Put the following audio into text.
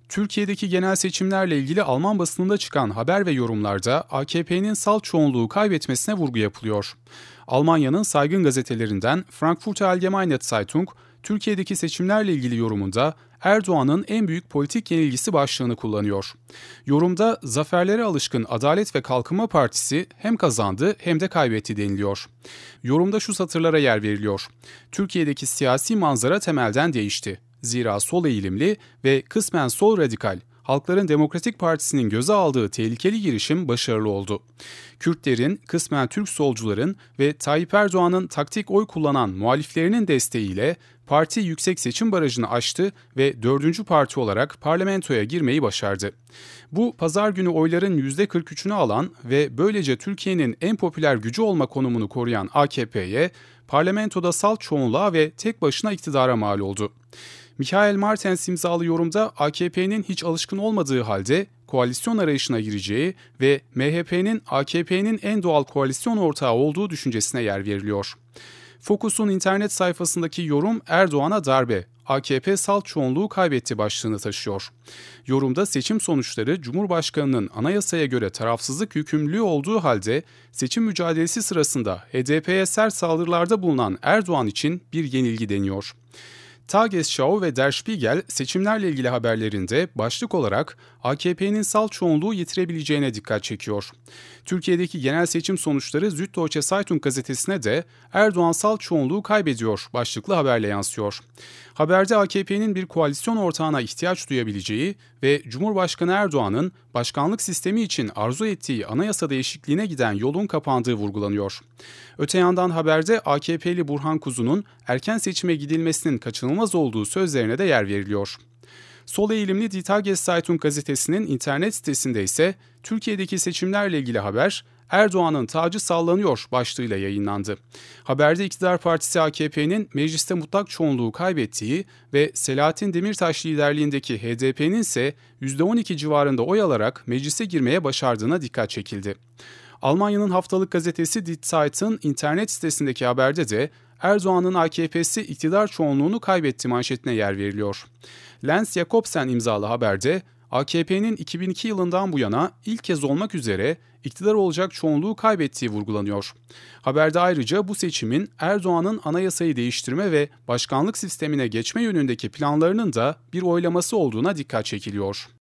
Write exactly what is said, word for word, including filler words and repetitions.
Türkiye'deki genel seçimlerle ilgili Alman basınında çıkan haber ve yorumlarda A K P'nin salt çoğunluğu kaybetmesine vurgu yapılıyor. Almanya'nın saygın gazetelerinden Frankfurter Allgemeine Zeitung, Türkiye'deki seçimlerle ilgili yorumunda Erdoğan'ın en büyük politik yenilgisi başlığını kullanıyor. Yorumda zaferlere alışkın Adalet ve Kalkınma Partisi hem kazandı hem de kaybetti deniliyor. Yorumda şu satırlara yer veriliyor. Türkiye'deki siyasi manzara temelden değişti. Zira sol eğilimli ve kısmen sol radikal Halkların Demokratik Partisi'nin göze aldığı tehlikeli girişim başarılı oldu. Kürtlerin, kısmen Türk solcuların ve Tayyip Erdoğan'ın taktik oy kullanan muhaliflerinin desteğiyle parti yüksek seçim barajını aştı ve dördüncü parti olarak parlamentoya girmeyi başardı. Bu pazar günü oyların yüzde kırk üçünü alan ve böylece Türkiye'nin en popüler gücü olma konumunu koruyan A K P'ye parlamentoda salt çoğunluğa ve tek başına iktidara mal oldu. Michael Martens imzalı yorumda A K P'nin hiç alışkın olmadığı halde koalisyon arayışına gireceği ve M H P'nin A K P'nin en doğal koalisyon ortağı olduğu düşüncesine yer veriliyor. Focus'un internet sayfasındaki yorum Erdoğan'a darbe, A K P salt çoğunluğu kaybetti başlığını taşıyor. Yorumda seçim sonuçları Cumhurbaşkanı'nın anayasaya göre tarafsızlık yükümlülüğü olduğu halde seçim mücadelesi sırasında H D P'ye sert saldırılarda bulunan Erdoğan için bir yenilgi deniyor. Tagesschau ve Der Spiegel seçimlerle ilgili haberlerinde başlık olarak A K P'nin salt çoğunluğu yitirebileceğine dikkat çekiyor. Türkiye'deki genel seçim sonuçları Süddeutsche Zeitung gazetesine de Erdoğan salt çoğunluğu kaybediyor başlıklı haberle yansıyor. Haberde A K P'nin bir koalisyon ortağına ihtiyaç duyabileceği ve Cumhurbaşkanı Erdoğan'ın başkanlık sistemi için arzu ettiği anayasa değişikliğine giden yolun kapandığı vurgulanıyor. Öte yandan haberde A K P'li Burhan Kuzu'nun erken seçime gidilmesinin kaçınılmaz olduğu sözlerine de yer veriliyor. Sol eğilimli Die Tageszeitung gazetesinin internet sitesinde ise Türkiye'deki seçimlerle ilgili haber Erdoğan'ın tacı sallanıyor başlığıyla yayınlandı. Haberde iktidar partisi A K P'nin mecliste mutlak çoğunluğu kaybettiği ve Selahattin Demirtaş liderliğindeki H D P'nin ise yüzde on iki civarında oy alarak meclise girmeye başardığına dikkat çekildi. Almanya'nın haftalık gazetesi Die Zeit'in internet sitesindeki haberde de Erdoğan'ın A K P'si iktidar çoğunluğunu kaybetti manşetine yer veriliyor. Lenz Jakobsen imzalı haberde A K P'nin iki bin iki yılından bu yana ilk kez olmak üzere iktidar olacak çoğunluğu kaybettiği vurgulanıyor. Haberde ayrıca bu seçimin Erdoğan'ın anayasayı değiştirme ve başkanlık sistemine geçme yönündeki planlarının da bir oylaması olduğuna dikkat çekiliyor.